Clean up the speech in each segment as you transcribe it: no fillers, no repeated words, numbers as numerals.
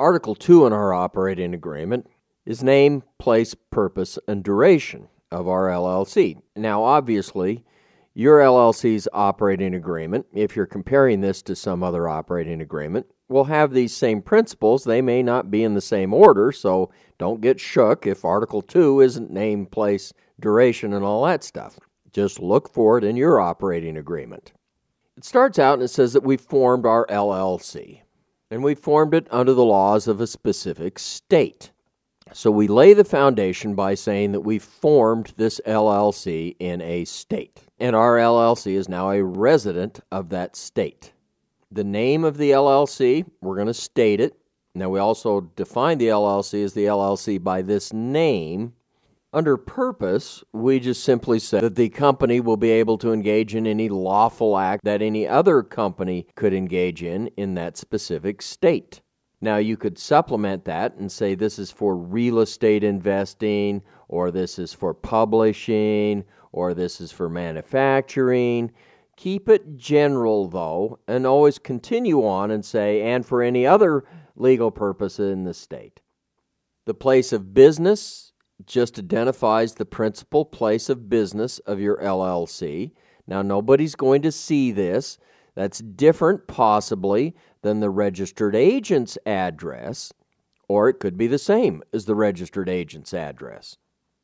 Article 2 in our operating agreement is name, place, purpose, and duration of our LLC. Now, obviously, your LLC's operating agreement, if you're comparing this to some other operating agreement, will have these same principles. They may not be in the same order, so don't get shook if Article 2 isn't name, place, duration, and all that stuff. Just look for it in your operating agreement. It starts out and it says that we formed our LLC, and we formed it under the laws of a specific state. So we lay the foundation by saying that we formed this LLC in a state, and our LLC is now a resident of that state. The name of the LLC, we're going to state it. Now, we also define the LLC as the LLC by this name. Under purpose, we just simply say that the company will be able to engage in any lawful act that any other company could engage in that specific state. Now, you could supplement that and say this is for real estate investing, or this is for publishing, or this is for manufacturing. Keep it general, though, and always continue on and say, and for any other legal purpose in the state. The place of business just identifies the principal place of business of your LLC. Now, nobody's going to see this. That's different, possibly, than the registered agent's address, or it could be the same as the registered agent's address.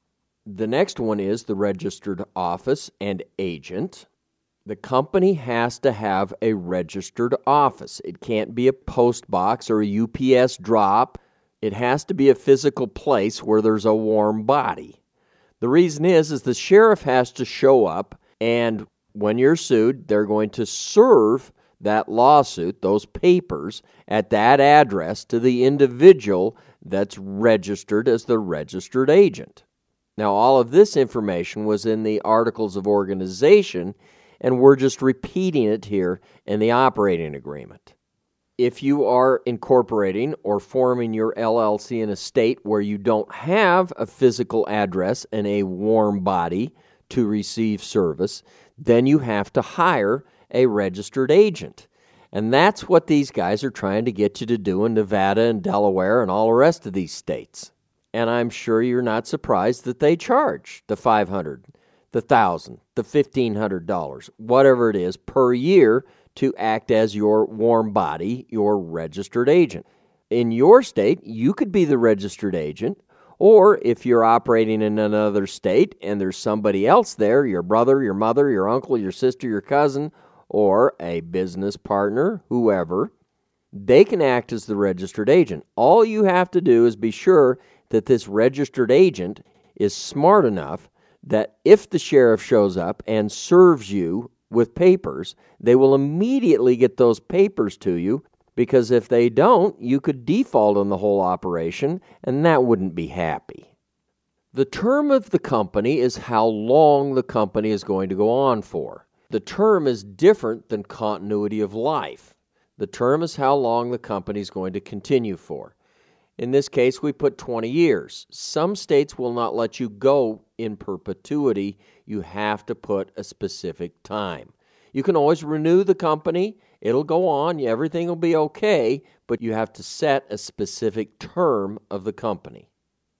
The next one is the registered office and agent. The company has to have a registered office. It can't be a post box or a UPS drop. It has to be a physical place where there's a warm body. The reason is the sheriff has to show up, and when you're sued, they're going to serve that lawsuit, those papers, at that address to the individual that's registered as the registered agent. Now, all of this information was in the Articles of Organization, and we're just repeating it here in the operating agreement. If you are incorporating or forming your LLC in a state where you don't have a physical address and a warm body to receive service, then you have to hire a registered agent. And that's what these guys are trying to get you to do in Nevada and Delaware and all the rest of these states. And I'm sure you're not surprised that they charge the $500, the $1,000, the $1,500, whatever it is per year to act as your warm body, your registered agent. In your state, you could be the registered agent, or if you're operating in another state and there's somebody else there, your brother, your mother, your uncle, your sister, your cousin, or a business partner, whoever, they can act as the registered agent. All you have to do is be sure that this registered agent is smart enough that if the sheriff shows up and serves you with papers, they will immediately get those papers to you, because if they don't, you could default on the whole operation, and that wouldn't be happy. The term of the company is how long the company is going to go on for. The term is different than continuity of life. The term is how long the company is going to continue for. In this case, we put 20 years. Some states will not let you go in perpetuity. You have to put a specific time. You can always renew the company. It'll go on. Everything will be okay, but you have to set a specific term of the company.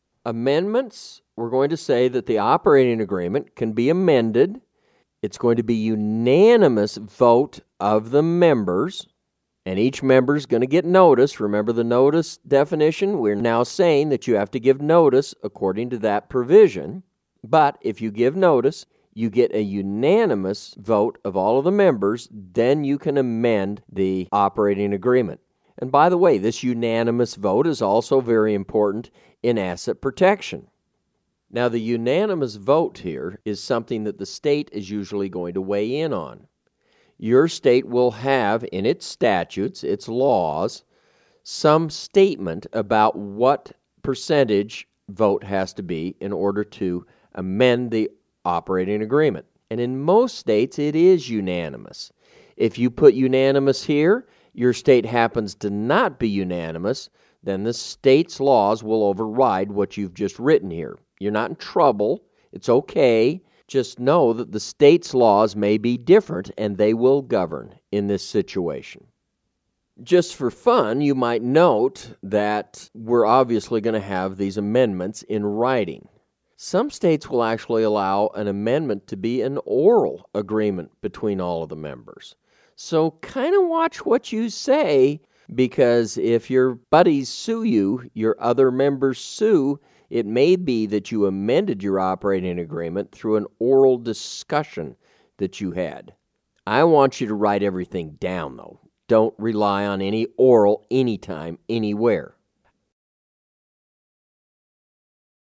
Amendments, we're going to say that the operating agreement can be amended. It's going to be unanimous vote of the members, and each member is going to get notice. Remember the notice definition? We're now saying that you have to give notice according to that provision. But if you give notice, you get a unanimous vote of all of the members, then you can amend the operating agreement. And by the way, this unanimous vote is also very important in asset protection. Now, the unanimous vote here is something that the state is usually going to weigh in on. Your state will have in its statutes, its laws, some statement about what percentage vote has to be in order to amend the operating agreement. And in most states, it is unanimous. If you put unanimous here, your state happens to not be unanimous, then the state's laws will override what you've just written here. You're not in trouble. It's okay. Just know that the state's laws may be different, and they will govern in this situation. Just for fun, you might note that we're obviously going to have these amendments in writing. Some states will actually allow an amendment to be an oral agreement between all of the members. So kind of watch what you say, because if your buddies sue you, your other members sue, it may be that you amended your operating agreement through an oral discussion that you had. I want you to write everything down, though. Don't rely on any oral anytime, anywhere.